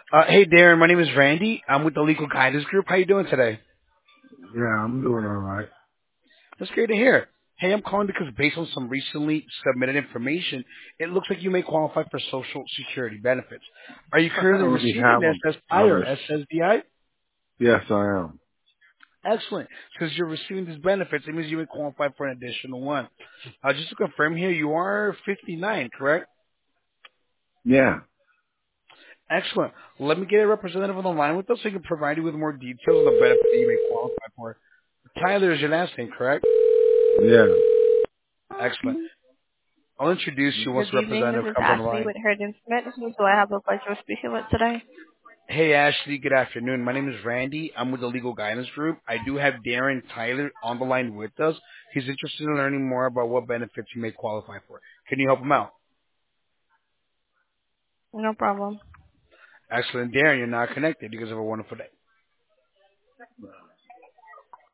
Hey, Darren. My name is Randy. I'm with the Legal Guidance Group. How you doing today? Yeah, I'm doing all right. That's great to hear. Hey, I'm calling because based on some recently submitted information, it looks like you may qualify for Social Security benefits. Are you I currently already receiving have them SSI or others. SSDI? Yes, I am. Excellent. Since you're receiving these benefits, it means you may qualify for an additional one. Just to confirm here, you are 59, correct? Yeah. Excellent. Let me get a representative on the line with us so he can provide you with more details on the benefit that you may qualify for. Tyler is your last name, correct? Yeah. Excellent. I'll introduce you once Good the evening. representative This is comes on the Ashley line. with Heritage Smith. Who do I have the pleasure of speaking with today? Hey, Ashley. Good afternoon. My name is Randy. I'm with the Legal Guidance Group. I do have Darren Tyler on the line with us. He's interested in learning more about what benefits he may qualify for. Can you help him out? No problem. Excellent. Darren, you're not connected. You guys have a wonderful day.